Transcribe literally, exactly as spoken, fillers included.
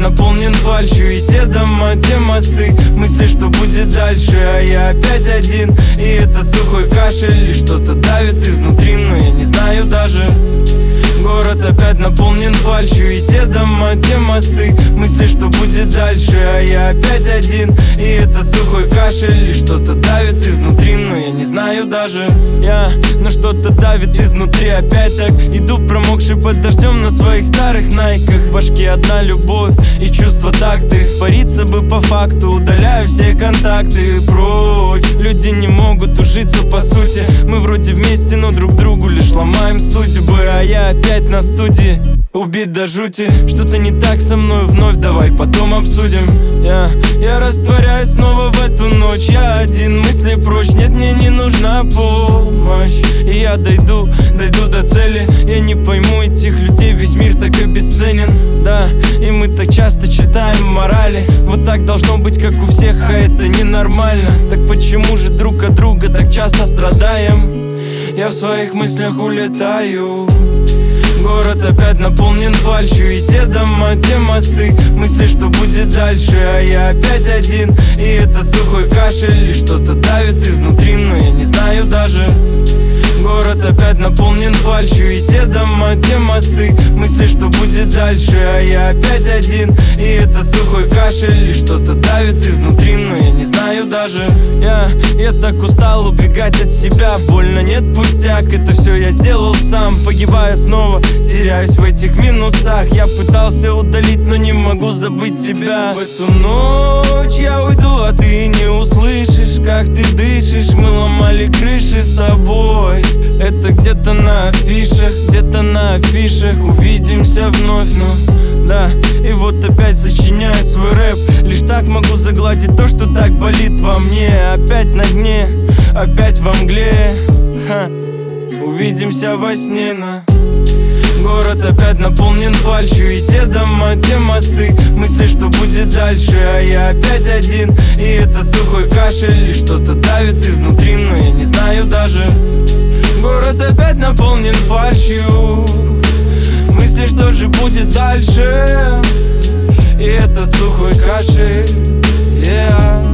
наполнен фальшью. И те дома, те мосты, мысли, что будет дальше. А я опять один, и этот сухой кашель. И что-то давит изнутри, но я не знаю даже. Город опять наполнен фальшью. И те дома, те мосты, мысли, что будет дальше. А я опять один, и этот сухой кашель. И что-то давит изнутри, но я не знаю даже. Я, но что-то давит изнутри. Опять так иду, промокший под дождем на своих старых найках. В башке одна любовь и чувство такта. Испариться бы по факту, удаляю все контакты прочь. Люди не могут ужиться по сути. Мы вроде вместе, но друг другу лишь ломаем судьбы. А я опять на студии, убит до жути. Что-то не так со мной вновь, давай потом обсудим. Я, я растворяюсь снова в эту ночь. Я один, мысли прочь, нет, мне не нужна помощь. И я дойду, дойду до цели. Я не пойму этих людей, весь мир так и бесценен. Да, и мы так часто читаем морали. Вот так должно быть, как у всех, а это ненормально. Так почему же друг от друга так часто страдаем? Я в своих мыслях улетаю. Город опять наполнен фальшью. И те дома, те мосты, мысли, что будет дальше. А я опять один, и этот сухой кашель. И что-то давит изнутри, но я не знаю даже. Город опять наполнен фальшью. И те дома, те мосты, мысли, что будет дальше. А я опять один, и этот сухой кашель. И что-то давит изнутри, но я не знаю даже. Я, я так устал убегать от себя. Больно, нет, пустяк, это все я сделал сам. Погибаю снова, теряюсь в этих минусах. Я пытался удалить, но не могу забыть тебя. В эту ночь я уйду, а ты не услышишь, как ты дышишь. Мы ломали крыши с тобой. Это где-то на афишах, где-то на афишах. Увидимся вновь, ну да. И вот опять сочиняю свой рэп. Лишь так могу загладить то, что так болит во мне. Опять на дне, опять во мгле. Ха. Увидимся во сне, на. Город опять наполнен фальшью. И те дома, те мосты, мысли, что будет дальше. А я опять один, и этот сухой кашель. И что-то давит изнутри, но я не знаю даже. Город опять наполнен фальшью. Мысли, что же будет дальше. И этот сухой кашель, yeah.